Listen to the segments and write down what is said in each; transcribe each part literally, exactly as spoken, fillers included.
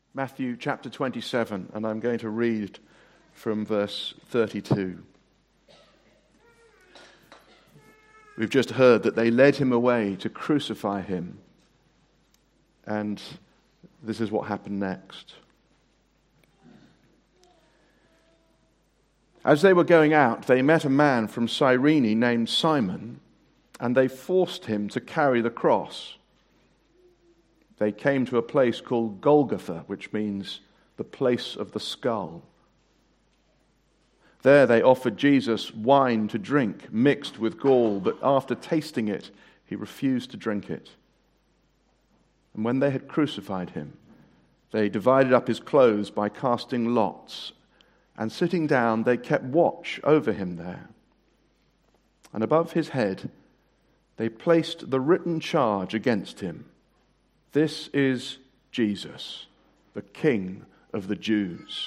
Matthew chapter twenty-seven, and I'm going to read from verse thirty-two. We've just heard that they led him away to crucify him, and this is what happened next. As they were going out, they met a man from Cyrene named Simon, and they forced him to carry the cross. They came to a place called Golgotha, which means the place of the skull. There they offered Jesus wine to drink, mixed with gall, but after tasting it, he refused to drink it. And when they had crucified him, they divided up his clothes by casting lots, and sitting down, they kept watch over him there. And above his head, they placed the written charge against him. This is Jesus, the King of the Jews.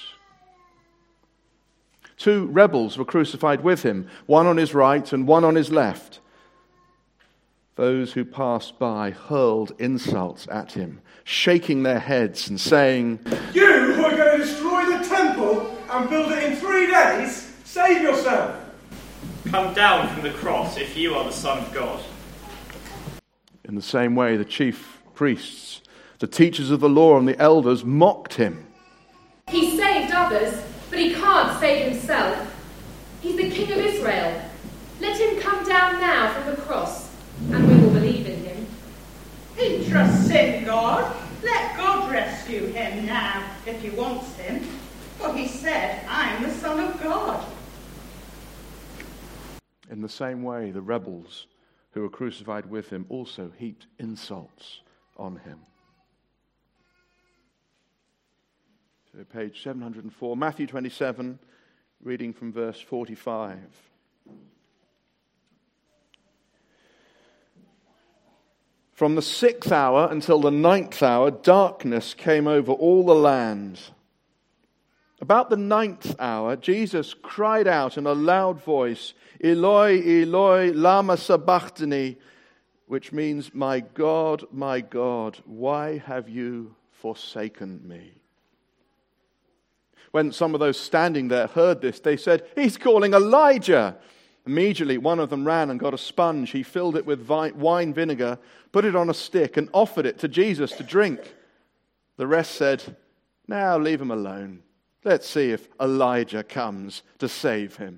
Two rebels were crucified with him, one on his right and one on his left. Those who passed by hurled insults at him, shaking their heads and saying, "You who are going to destroy the temple and build it in three days, save yourself! Come down from the cross if you are the Son of God." In the same way, the chief priests, the teachers of the law and the elders mocked him. He saved others, but he can't save himself. He's the King of Israel. Let him come down now from the cross, and we will believe in him. He trusts in God. Let God rescue him now, if he wants him. For he said, "I'm the Son of God." In the same way, the rebels who were crucified with him also heaped insults on him. So page seven hundred four, Matthew twenty-seven, reading from verse forty-five. From the sixth hour until the ninth hour, darkness came over all the land. About the ninth hour, Jesus cried out in a loud voice, "Eloi, Eloi, lama sabachthani," which means, "My God, my God, why have you forsaken me?" When some of those standing there heard this, they said, "He's calling Elijah." Immediately, one of them ran and got a sponge. He filled it with wine vinegar, put it on a stick, and offered it to Jesus to drink. The rest said, "Now leave him alone. Let's see if Elijah comes to save him."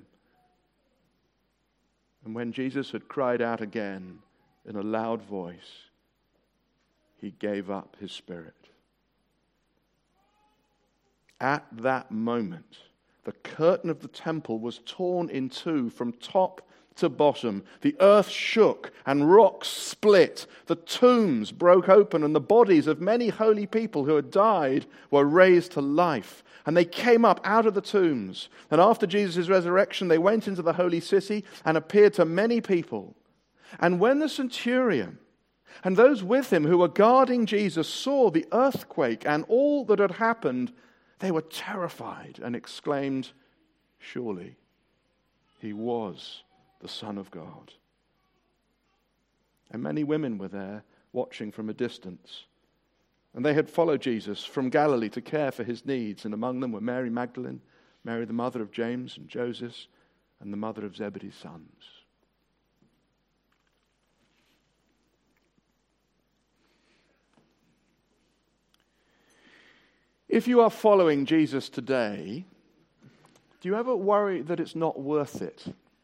And when Jesus had cried out again in a loud voice, he gave up his spirit. At that moment, the curtain of the temple was torn in two from top to bottom. The earth shook and rocks split. The tombs broke open and the bodies of many holy people who had died were raised to life. And they came up out of the tombs. And after Jesus' resurrection, they went into the holy city and appeared to many people. And when the centurion and those with him who were guarding Jesus saw the earthquake and all that had happened, they were terrified and exclaimed, "Surely he was the Son of God." And many women were there watching from a distance. And they had followed Jesus from Galilee to care for his needs. And among them were Mary Magdalene, Mary the mother of James and Joseph, and the mother of Zebedee's sons. If you are following Jesus today, do you ever worry that it's not worth it?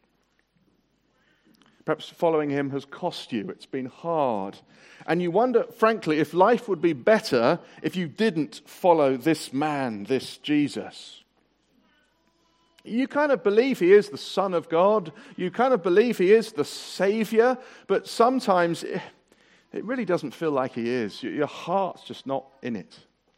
Perhaps following him has cost you. It's been hard. And you wonder, frankly, if life would be better if you didn't follow this man, this Jesus. You kind of believe he is the Son of God. You kind of believe he is the Savior. But sometimes it really doesn't feel like he is. Your heart's just not in it.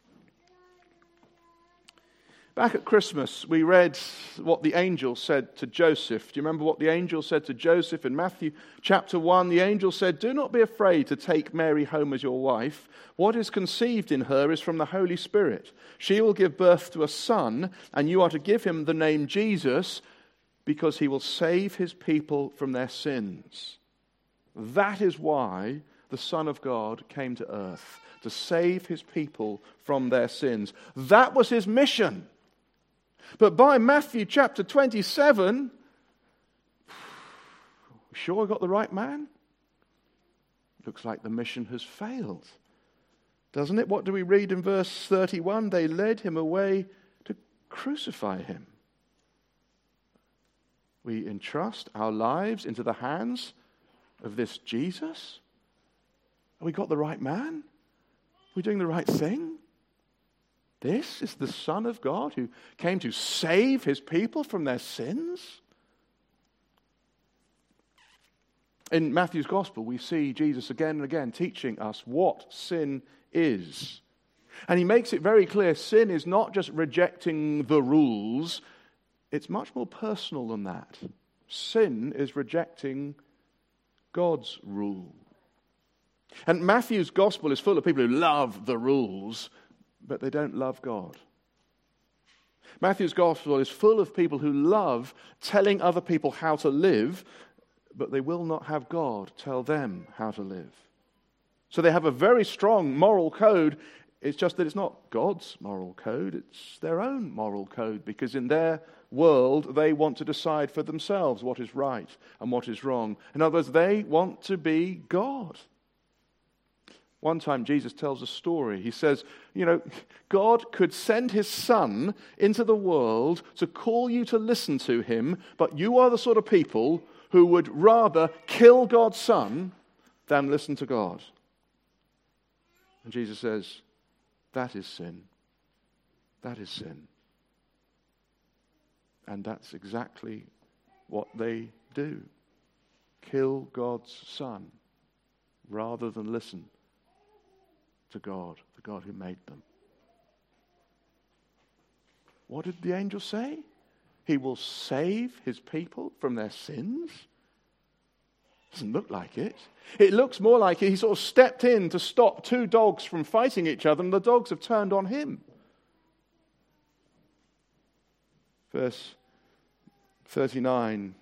Back at Christmas, we read what the angel said to Joseph. Do you remember what the angel said to Joseph in Matthew chapter one? The angel said, "Do not be afraid to take Mary home as your wife. What is conceived in her is from the Holy Spirit. She will give birth to a son, and you are to give him the name Jesus, because he will save his people from their sins." That is why the Son of God came to earth to save his people from their sins. That was his mission. But by Matthew chapter twenty-seven, sure I got the right man? Looks like the mission has failed, doesn't it? What do we read in verse thirty-one? They led him away to crucify him. We entrust our lives into the hands of this Jesus? Have we got the right man? Are we doing the right thing? This is the Son of God who came to save his people from their sins? In Matthew's Gospel, we see Jesus again and again teaching us what sin is. And he makes it very clear, sin is not just rejecting the rules. It's much more personal than that. Sin is rejecting God's rule. And Matthew's Gospel is full of people who love the rules, but they don't love God. Matthew's Gospel is full of people who love telling other people how to live, but they will not have God tell them how to live. So they have a very strong moral code. It's just that it's not God's moral code, it's their own moral code, because in their world they want to decide for themselves what is right and what is wrong. In other words, they want to be God. One time Jesus tells a story. He says, you know, God could send his Son into the world to call you to listen to him, but you are the sort of people who would rather kill God's Son than listen to God. And Jesus says, that is sin. That is sin. And that's exactly what they do. Kill God's Son rather than listen to God, the God who made them. What did the angel say? He will save his people from their sins? Doesn't look like it. It looks more like he sort of stepped in to stop two dogs from fighting each other, and the dogs have turned on him. Verse thirty-nine.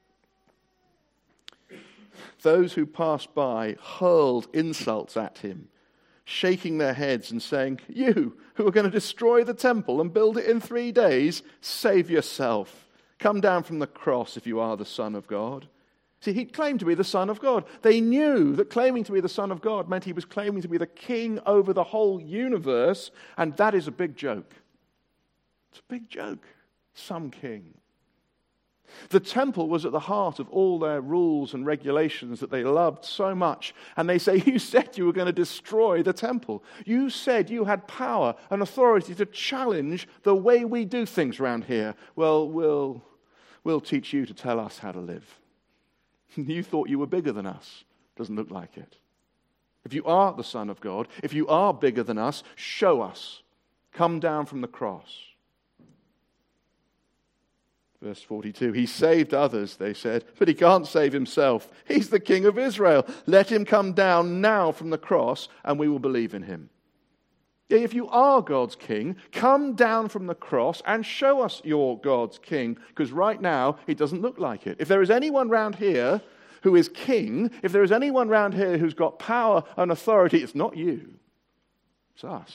Those who passed by hurled insults at him, shaking their heads and saying, "You who are going to destroy the temple and build it in three days, save yourself. Come down from the cross if you are the Son of God." See, he claimed to be the Son of God. They knew that claiming to be the Son of God meant he was claiming to be the king over the whole universe, and that is a big joke. It's a big joke. Some king. The temple was at the heart of all their rules and regulations that they loved so much. And they say, you said you were going to destroy the temple. You said you had power and authority to challenge the way we do things around here. Well, we'll, we'll teach you to tell us how to live. You thought you were bigger than us. Doesn't look like it. If you are the Son of God, if you are bigger than us, show us. Come down from the cross. Verse forty-two, he saved others, they said, but he can't save himself. He's the King of Israel. Let him come down now from the cross and we will believe in him. Yeah, if you are God's king, come down from the cross and show us you're God's king, because right now it doesn't look like it. If there is anyone round here who is king, if there is anyone round here who's got power and authority, it's not you. It's us.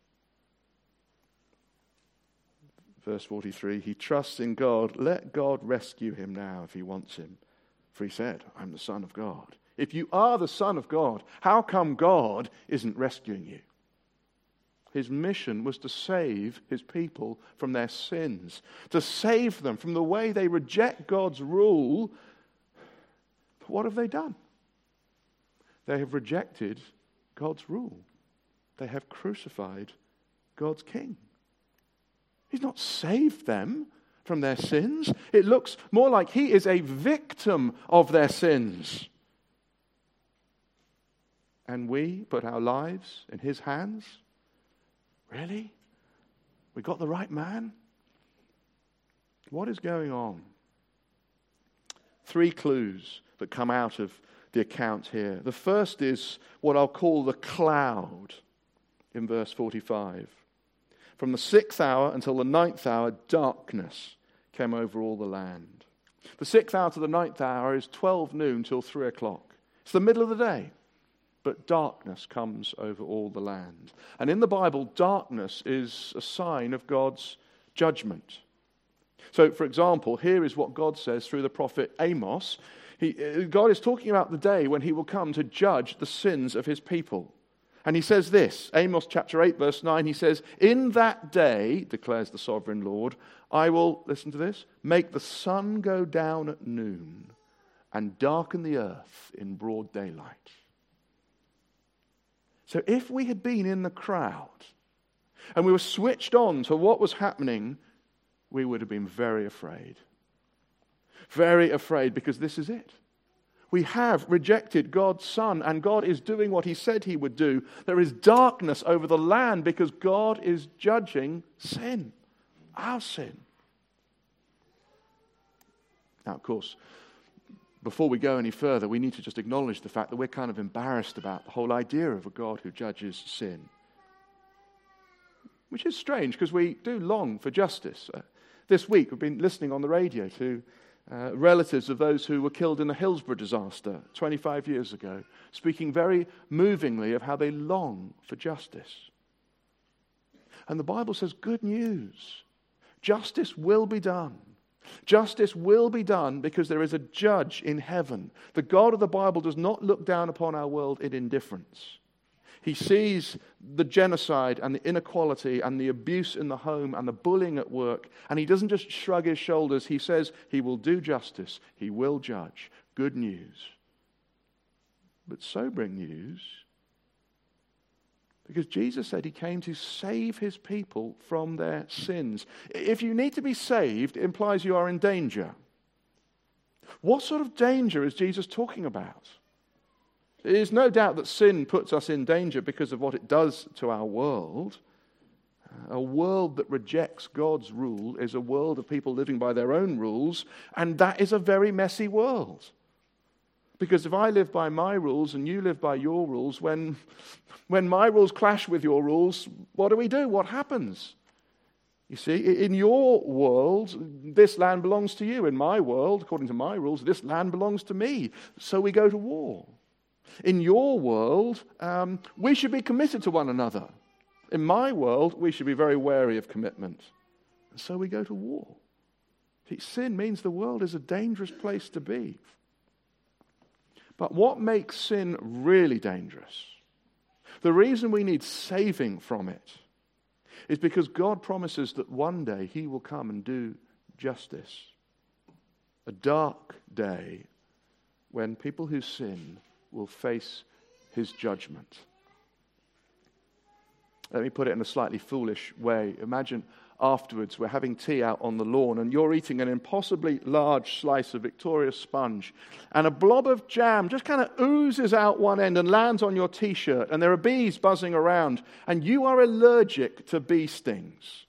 Verse forty-three, he trusts in God. Let God rescue him now if he wants him. For he said, I'm the Son of God. If you are the Son of God, how come God isn't rescuing you? His mission was to save his people from their sins, to save them from the way they reject God's rule. But what have they done? They have rejected God's rule. They have crucified God's king. He's not saved them from their sins. It looks more like he is a victim of their sins. And we put our lives in his hands? Really? We got the right man? What is going on? Three clues that come out of the account here. The first is what I'll call the cloud in verse forty-five. From the sixth hour until the ninth hour, darkness came over all the land. The sixth hour to the ninth hour is twelve noon till three o'clock. It's the middle of the day. but darkness comes over all the land. And in the Bible, darkness is a sign of God's judgment. So, for example, here is what God says through the prophet Amos. He, God is talking about the day when he will come to judge the sins of his people. And he says this, Amos chapter eight, verse nine, he says, "In that day, declares the sovereign Lord, I will," listen to this, "make the sun go down at noon and darken the earth in broad daylight." So if we had been in the crowd and we were switched on to what was happening, we would have been very afraid. Very afraid, because this is it. We have rejected God's Son, and God is doing what he said he would do. There is darkness over the land because God is judging sin, our sin. Now, of course, before we go any further, we need to just acknowledge the fact that we're kind of embarrassed about the whole idea of a God who judges sin. Which is strange, because we do long for justice. Uh, this week, we've been listening on the radio to uh, relatives of those who were killed in the Hillsborough disaster twenty-five years ago, speaking very movingly of how they long for justice. And the Bible says, good news. Justice will be done. Justice will be done because there is a judge in heaven. The God of the Bible does not look down upon our world in indifference. He sees the genocide and the inequality and the abuse in the home and the bullying at work, and he doesn't just shrug his shoulders. He says he will do justice. He will judge. Good news. But sobering news, because Jesus said he came to save his people from their sins. If you need to be saved, it implies you are in danger. What sort of danger is Jesus talking about? There is no doubt that sin puts us in danger because of what it does to our world. A world that rejects God's rule is a world of people living by their own rules, and that is a very messy world. Because if I live by my rules and you live by your rules, when, when my rules clash with your rules, what do we do? What happens? You see, in your world, this land belongs to you. In my world, according to my rules, this land belongs to me. So we go to war. In your world, um, we should be committed to one another. In my world, we should be very wary of commitment. And so we go to war. See, sin means the world is a dangerous place to be. But what makes sin really dangerous, the reason we need saving from it, is because God promises that one day he will come and do justice. A dark day when people who sin will face his judgment. Let me put it in a slightly foolish way. Imagine afterwards we're having tea out on the lawn and you're eating an impossibly large slice of Victoria sponge and a blob of jam just kind of oozes out one end and lands on your t-shirt, and there are bees buzzing around, and you are allergic to bee stings.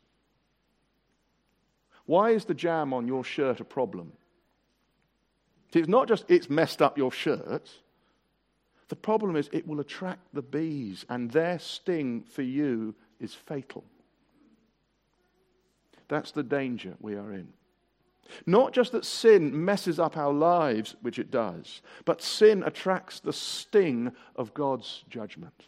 Why is the jam on your shirt a problem? See, it's not just it's messed up your shirt. The problem is it will attract the bees, and their sting for you is fatal. That's the danger we are in. Not just that sin messes up our lives, which it does, but sin attracts the sting of God's judgment.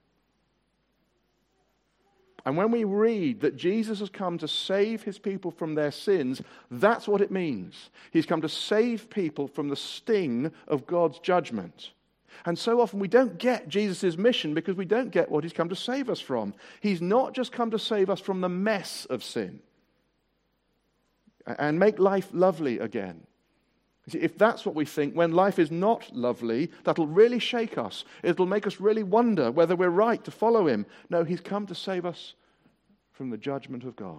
And when we read that Jesus has come to save his people from their sins, that's what it means. He's come to save people from the sting of God's judgment. And so often we don't get Jesus' mission because we don't get what he's come to save us from. He's not just come to save us from the mess of sin and make life lovely again. See, if that's what we think, when life is not lovely, that'll really shake us. It'll make us really wonder whether we're right to follow him. No, he's come to save us from the judgment of God.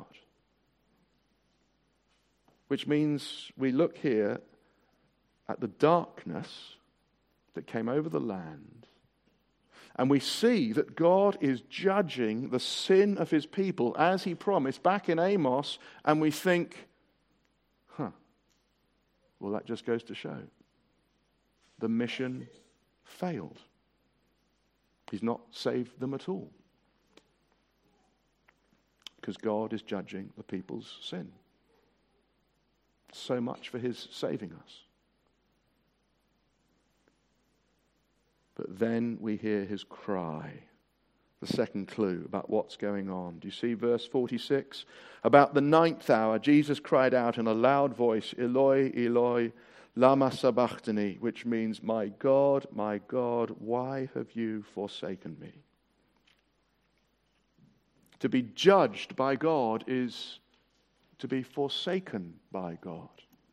Which means we look here at the darkness that came over the land, and we see that God is judging the sin of his people as he promised back in Amos, and we think, huh, well, that just goes to show the mission failed. He's not saved them at all because God is judging the people's sin. So much for his saving us. But then we hear his cry. The second clue about what's going on. Do you see verse forty-six? About the ninth hour, Jesus cried out in a loud voice, Eloi, Eloi, lama sabachthani, which means, my God, my God, why have you forsaken me? To be judged by God is to be forsaken by God.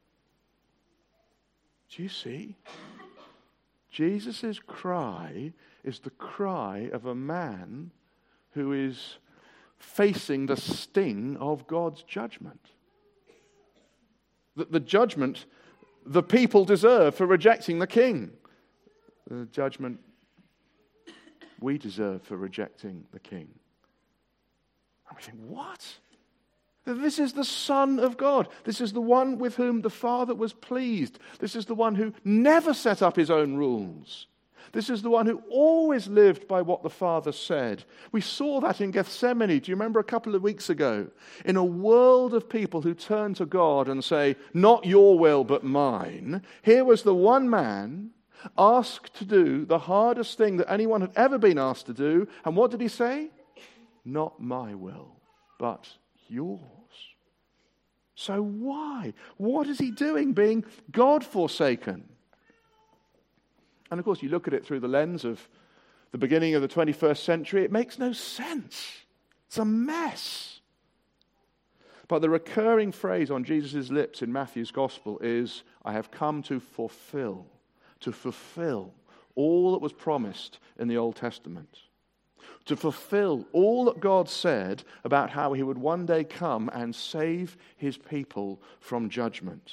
Do you see? Jesus' cry is the cry of a man who is facing the sting of God's judgment. The, the judgment the people deserve for rejecting the king. The judgment we deserve for rejecting the king. And we think, what? This is the Son of God. This is the one with whom the Father was pleased. This is the one who never set up his own rules. This is the one who always lived by what the Father said. We saw that in Gethsemane. Do you remember a couple of weeks ago? In a world of people who turn to God and say, not your will but mine, here was the one man asked to do the hardest thing that anyone had ever been asked to do. And what did he say? Not my will, but yours. So why? What is he doing being God-forsaken? And of course, you look at it through the lens of the beginning of the twenty-first century, it makes no sense. It's a mess. But the recurring phrase on Jesus' lips in Matthew's Gospel is, I have come to fulfill, to fulfill all that was promised in the Old Testament. To fulfill all that God said about how he would one day come and save his people from judgment.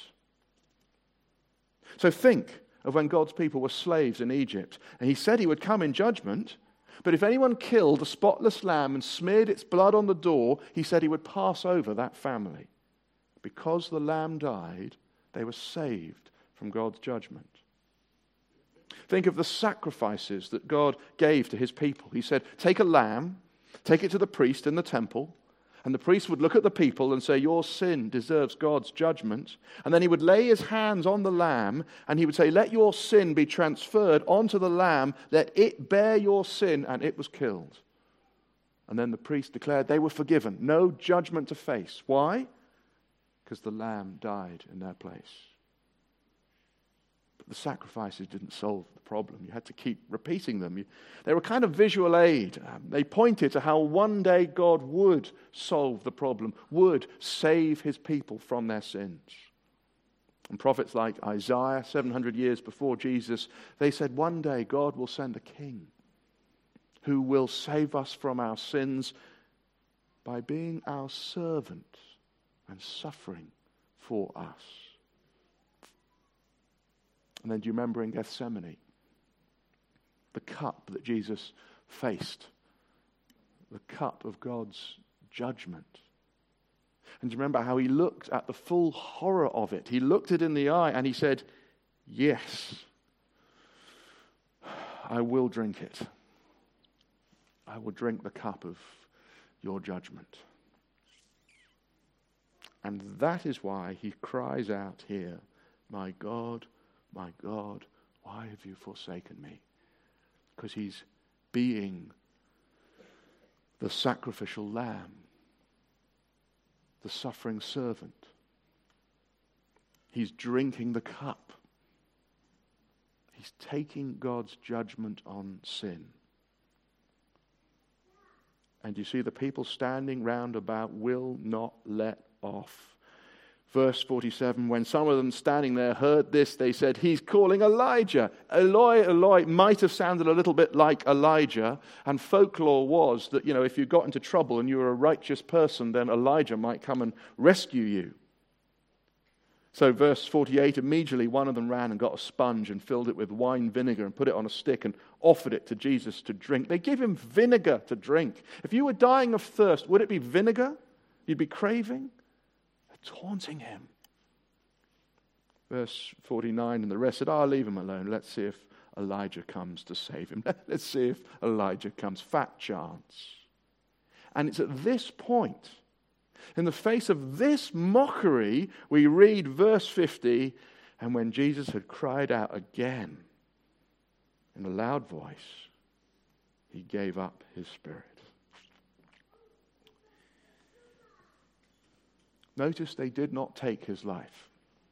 So think of when God's people were slaves in Egypt. And he said he would come in judgment, but if anyone killed a spotless lamb and smeared its blood on the door, he said he would pass over that family. Because the lamb died, they were saved from God's judgment. Think of the sacrifices that God gave to his people. He said, take a lamb, take it to the priest in the temple, and the priest would look at the people and say, your sin deserves God's judgment. And then he would lay his hands on the lamb and he would say, let your sin be transferred onto the lamb, let it bear your sin, and it was killed. And then the priest declared they were forgiven, no judgment to face. Why? Because the lamb died in their place. But the sacrifices didn't solve the problem. You had to keep repeating them. You, they were kind of visual aid. Um, they pointed to how one day God would solve the problem, would save his people from their sins. And prophets like Isaiah, seven hundred years before Jesus, they said one day God will send a king who will save us from our sins by being our servant and suffering for us. And then do you remember in Gethsemane, the cup that Jesus faced, the cup of God's judgment? And do you remember how he looked at the full horror of it? He looked it in the eye and he said, yes, I will drink it. I will drink the cup of your judgment. And that is why he cries out here, my God, my God, why have you forsaken me? Because he's being the sacrificial lamb, the suffering servant. He's drinking the cup. He's taking God's judgment on sin. And you see the people standing round about will not let off. Verse forty-seven, when some of them standing there heard this, they said, he's calling Elijah. Eloi, Eloi might have sounded a little bit like Elijah, and folklore was that, you know, if you got into trouble and you were a righteous person, then Elijah might come and rescue you. So verse forty-eight, immediately one of them ran and got a sponge and filled it with wine vinegar and put it on a stick and offered it to Jesus to drink. They give him vinegar to drink. If you were dying of thirst, would it be vinegar you'd be craving? Taunting him. Verse forty-nine, and the rest said, I'll leave him alone. Let's see if Elijah comes to save him. Let's see if Elijah comes. Fat chance. And it's at this point, in the face of this mockery, we read verse fifty, and when Jesus had cried out again, in a loud voice, he gave up his spirit. Notice they did not take his life.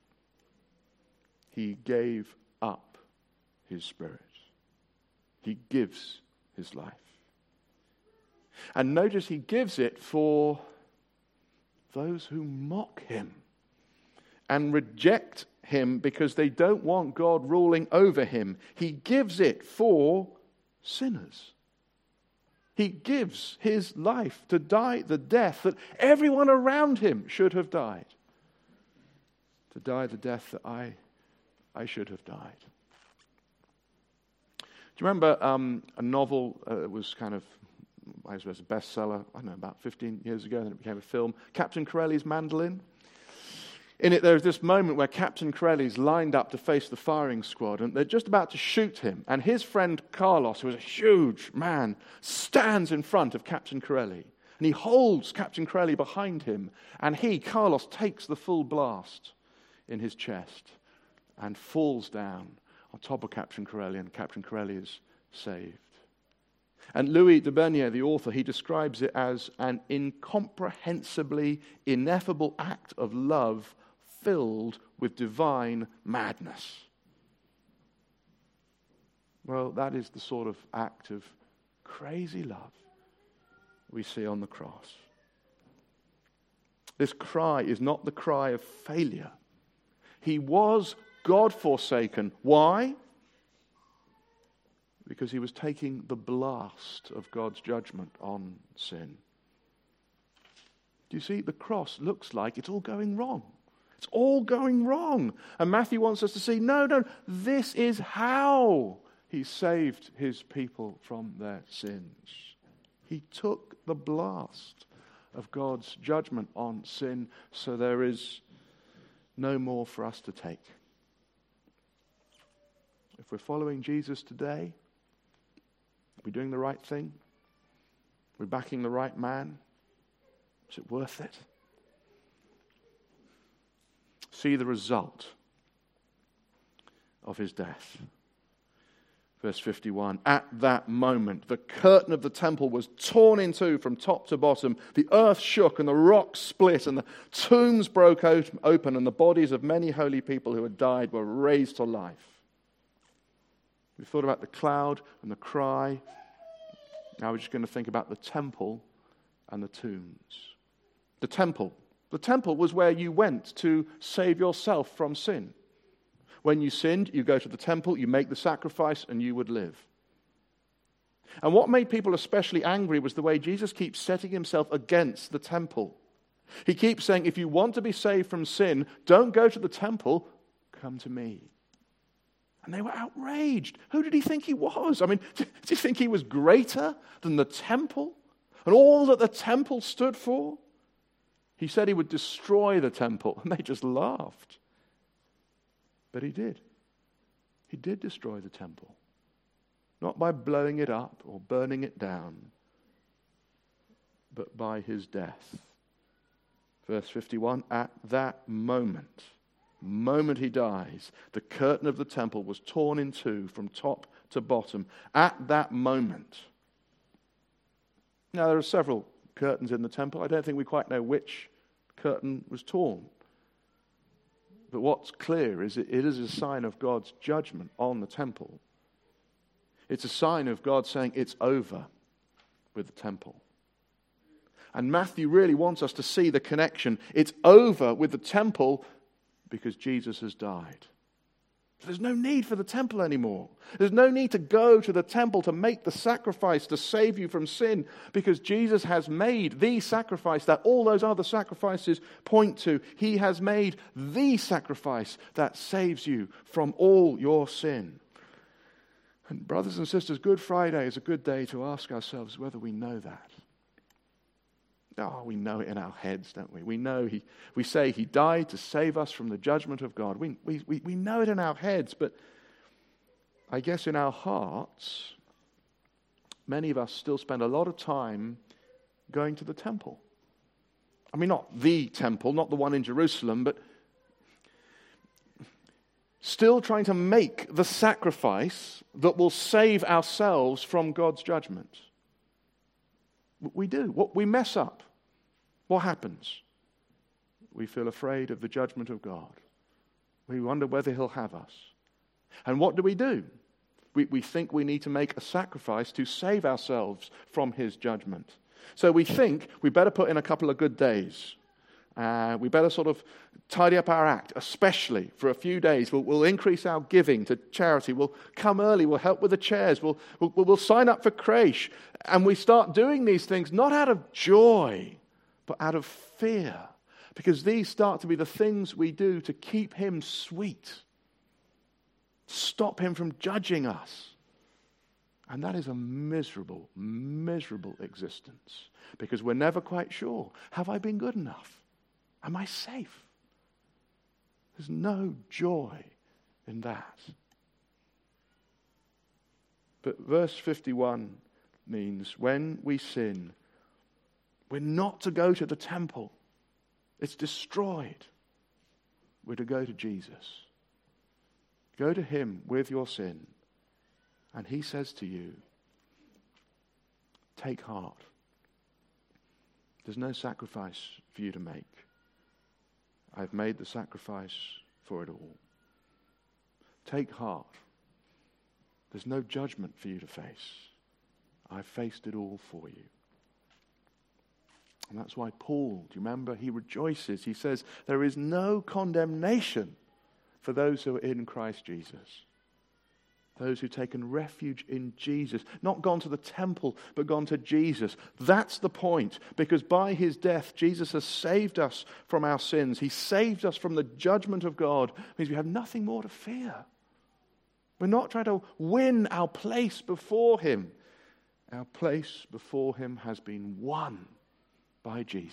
He gave up his spirit. He gives his life. And notice he gives it for those who mock him and reject him because they don't want God ruling over him. He gives it for sinners. He gives his life to die the death that everyone around him should have died. To die the death that I, I should have died. Do you remember um, a novel uh, that was kind of, I suppose, a bestseller, I don't know, about fifteen years ago, and then it became a film, Captain Corelli's Mandolin? In it, there's this moment where Captain Corelli's lined up to face the firing squad, and they're just about to shoot him. And his friend Carlos, who is a huge man, stands in front of Captain Corelli. And he holds Captain Corelli behind him. And he, Carlos, takes the full blast in his chest and falls down on top of Captain Corelli, and Captain Corelli is saved. And Louis de Bernier, the author, he describes it as an incomprehensibly ineffable act of love filled with divine madness. Well, that is the sort of act of crazy love we see on the cross. This cry is not the cry of failure. He was God-forsaken. Why? Because he was taking the blast of God's judgment on sin. Do you see? The cross looks like it's all going wrong. It's all going wrong. And Matthew wants us to see, no, no, this is how he saved his people from their sins. He took the blast of God's judgment on sin, so there is no more for us to take. If we're following Jesus today, are we doing the right thing? Are we backing the right man? Is it worth it? See the result of his death. Verse fifty-one, at that moment, the curtain of the temple was torn in two from top to bottom. The earth shook and the rocks split and the tombs broke open and the bodies of many holy people who had died were raised to life. We've thought about the cloud and the cry. Now we're just going to think about the temple and the tombs. The temple. The temple was where you went to save yourself from sin. When you sinned, you go to the temple, you make the sacrifice, and you would live. And what made people especially angry was the way Jesus keeps setting himself against the temple. He keeps saying, if you want to be saved from sin, don't go to the temple, come to me. And they were outraged. Who did he think he was? I mean, did he think he was greater than the temple and all that the temple stood for? He said he would destroy the temple, and they just laughed. But he did. He did destroy the temple. Not by blowing it up or burning it down, but by his death. Verse fifty-one, at that moment, moment he dies, the curtain of the temple was torn in two from top to bottom. At that moment. Now, there are several curtains in the temple. I don't think we quite know which curtain was torn. But what's clear is it, it is a sign of God's judgment on the temple. It's a sign of God saying it's over with the temple. And Matthew really wants us to see the connection. It's over with the temple because Jesus has died. There's no need for the temple anymore. There's no need to go to the temple to make the sacrifice to save you from sin, because Jesus has made the sacrifice that all those other sacrifices point to. He has made the sacrifice that saves you from all your sin. And brothers and sisters, Good Friday is a good day to ask ourselves whether we know that. Oh, we know it in our heads, don't we? We know he, we say he died to save us from the judgment of God. We, we, we, we know it in our heads, but I guess in our hearts, many of us still spend a lot of time going to the temple. I mean, not the temple, not the one in Jerusalem, but still trying to make the sacrifice that will save ourselves from God's judgment. We do. What we mess up. What happens? We feel afraid of the judgment of God. We wonder whether he'll have us. And what do we do? We, we think we need to make a sacrifice to save ourselves from his judgment. So we think we better put in a couple of good days. Uh, we better sort of tidy up our act, especially for a few days. We'll, we'll increase our giving to charity. We'll come early. We'll help with the chairs. We'll, we'll, we'll sign up for creche. And we start doing these things not out of joy, but out of fear. Because these start to be the things we do to keep him sweet. Stop him from judging us. And that is a miserable, miserable existence. Because we're never quite sure. Have I been good enough? Am I safe? There's no joy in that. But verse fifty-one means when we sin, we're not to go to the temple. It's destroyed. We're to go to Jesus. Go to him with your sin. And he says to you, take heart. There's no sacrifice for you to make. I've made the sacrifice for it all. Take heart. There's no judgment for you to face. I've faced it all for you. And that's why Paul, do you remember, he rejoices. He says, there is no condemnation for those who are in Christ Jesus. Those who've taken refuge in Jesus. Not gone to the temple, but gone to Jesus. That's the point. Because by his death, Jesus has saved us from our sins. He saved us from the judgment of God. It means we have nothing more to fear. We're not trying to win our place before him. Our place before him has been won by Jesus.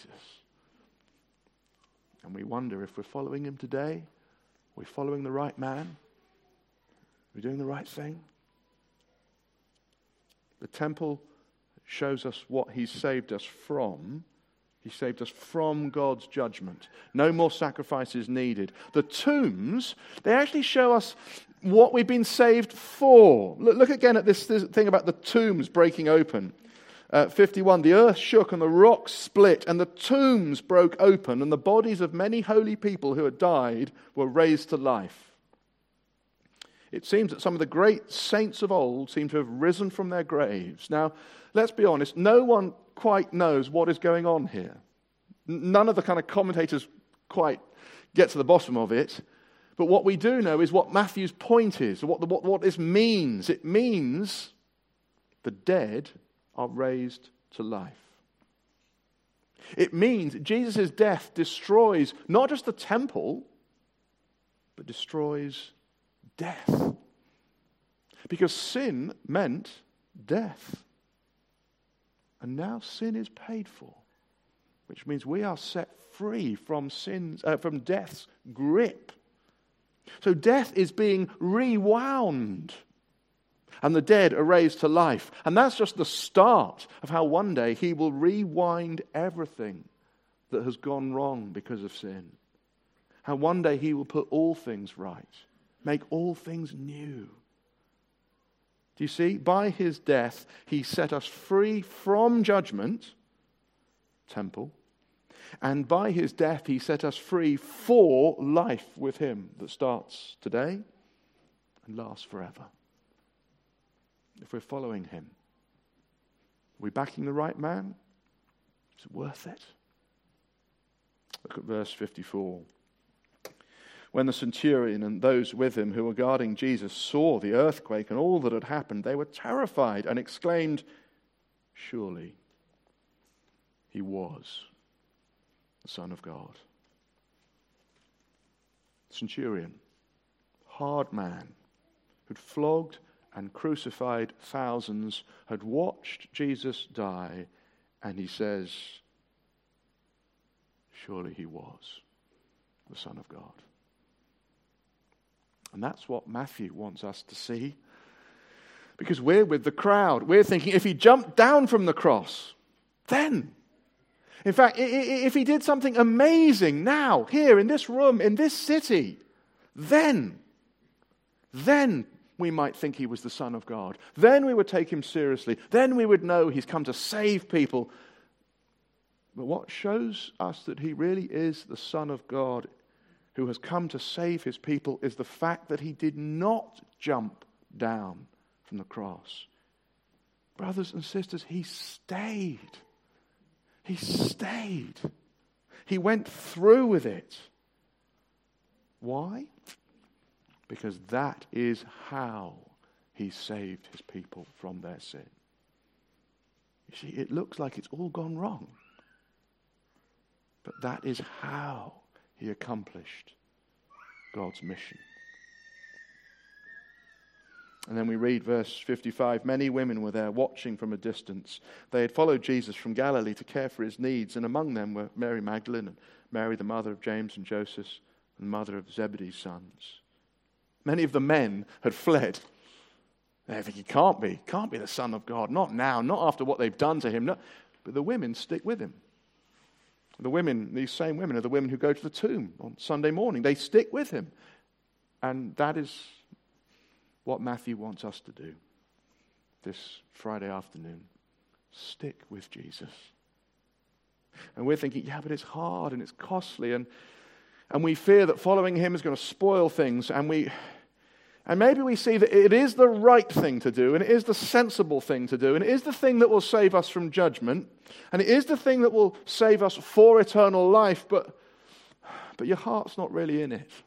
And we wonder if we're following him today. We're following the right man. We're doing the right thing. The temple shows us what he's saved us from. He saved us from God's judgment. No more sacrifices needed. The tombs, they actually show us what we've been saved for. Look, look again at this, this thing about the tombs breaking open. Uh, fifty-one, the earth shook and the rocks split and the tombs broke open and the bodies of many holy people who had died were raised to life. It seems that some of the great saints of old seem to have risen from their graves. Now, let's be honest, no one quite knows what is going on here. None of the kind of commentators quite get to the bottom of it. But what we do know is what Matthew's point is, what, the, what, what this means. It means the dead are raised to life. It means Jesus' death destroys not just the temple, but destroys death. Because sin meant death. And now sin is paid for, which means we are set free from sin's, uh, from death's grip. So death is being rewound. And the dead are raised to life. And that's just the start of how one day he will rewind everything that has gone wrong because of sin. How one day he will put all things right. Make all things new. Do you see? By his death, he set us free from judgment, temple. And by his death, he set us free for life with him that starts today and lasts forever. If we're following him, are we backing the right man? Is it worth it? Look at verse fifty-four. When the centurion and those with him who were guarding Jesus saw the earthquake and all that had happened, they were terrified and exclaimed, surely he was the Son of God. Centurion, hard man, who'd flogged and crucified thousands, had watched Jesus die, and he says, surely he was the Son of God. And that's what Matthew wants us to see. Because we're with the crowd. We're thinking if he jumped down from the cross, then. In fact, if he did something amazing now, here, in this room, in this city, then then we might think he was the Son of God. Then we would take him seriously. Then we would know he's come to save people. But what shows us that he really is the Son of God who has come to save his people is the fact that he did not jump down from the cross. Brothers and sisters, he stayed. He stayed. He went through with it. Why? Because that is how he saved his people from their sin. You see, it looks like it's all gone wrong. But that is how he accomplished God's mission. And then we read verse fifty-five, many women were there watching from a distance. They had followed Jesus from Galilee to care for his needs, and among them were Mary Magdalene and Mary, the mother of James and Joseph, and mother of Zebedee's sons. Many of the men had fled. They think he can't be, can't be the Son of God. Not now, not after what they've done to him. No. But the women stick with him. The women, these same women, are the women who go to the tomb on Sunday morning. They stick with him. And that is what Matthew wants us to do this Friday afternoon. Stick with Jesus. And we're thinking, yeah, but it's hard and it's costly, and and we fear that following him is going to spoil things, and we and maybe we see that it is the right thing to do, and it is the sensible thing to do, and it is the thing that will save us from judgment, and it is the thing that will save us for eternal life, but but your heart's not really in it.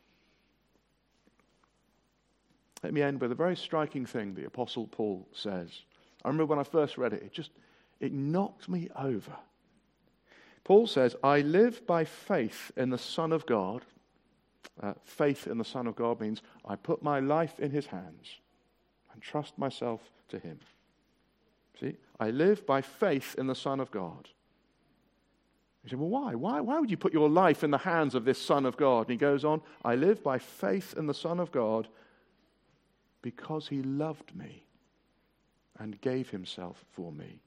Let me end with a very striking thing the Apostle Paul says. I remember when I first read it, it just, it knocked me over. Paul says, I live by faith in the Son of God. Uh, faith in the Son of God means I put my life in his hands and trust myself to him. See, I live by faith in the Son of God. You say, well, why? Why? Why would you put your life in the hands of this Son of God? And he goes on, I live by faith in the Son of God because he loved me and gave himself for me.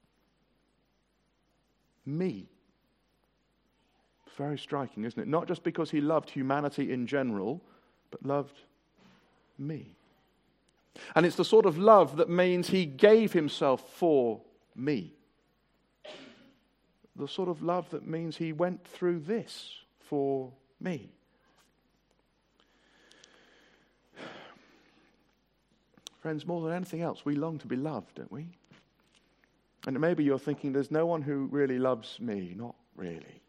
Me. Very striking, isn't it? Not just because he loved humanity in general, but loved me. And it's the sort of love that means he gave himself for me. The sort of love that means he went through this for me. Friends, more than anything else, we long to be loved, don't we? And maybe you're thinking, there's no one who really loves me. Not really.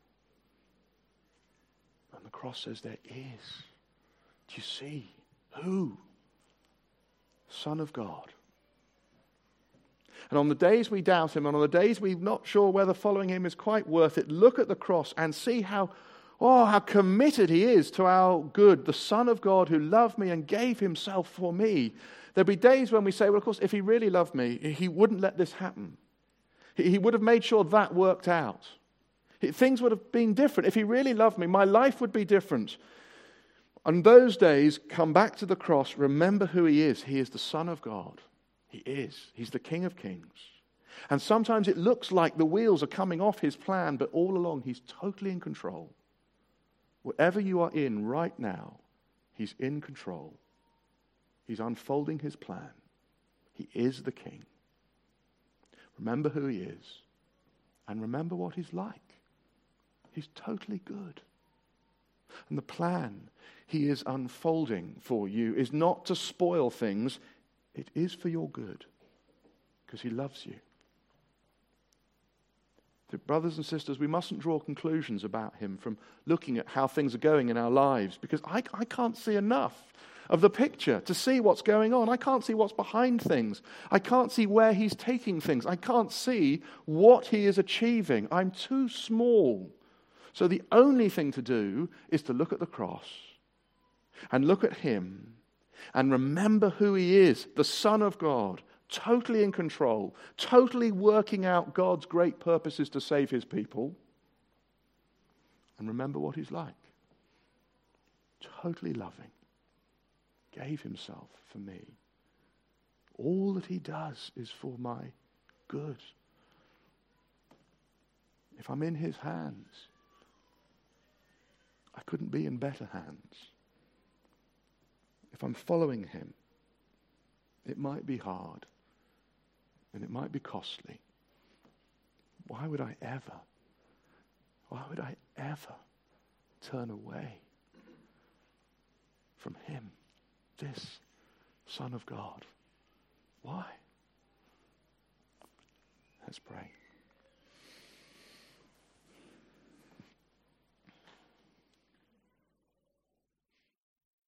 And the cross says there is. Do you see? Who? Son of God. And on the days we doubt him, and on the days we're not sure whether following him is quite worth it, look at the cross and see how, oh, how committed he is to our good. The Son of God who loved me and gave himself for me. There'll be days when we say, well, of course, if he really loved me, he wouldn't let this happen. He would have made sure that worked out. Things would have been different. If he really loved me, my life would be different. On those days, come back to the cross. Remember who he is. He is the Son of God. He is. He's the King of Kings. And sometimes it looks like the wheels are coming off his plan, but all along he's totally in control. Whatever you are in right now, he's in control. He's unfolding his plan. He is the King. Remember who he is. And remember what he's like. He's totally good. And the plan he is unfolding for you is not to spoil things. It is for your good. Because he loves you. So brothers and sisters, we mustn't draw conclusions about him from looking at how things are going in our lives. Because I, I can't see enough of the picture to see what's going on. I can't see what's behind things. I can't see where he's taking things. I can't see what he is achieving. I'm too small. So the only thing to do is to look at the cross and look at him and remember who he is, the Son of God, totally in control, totally working out God's great purposes to save his people. And remember what he's like. Totally loving. Gave himself for me. All that he does is for my good. If I'm in his hands, I couldn't be in better hands. if I'm following him, it might be hard and it might be costly. Why would I ever, why would I ever turn away from him, this Son of God? Why? Let's pray.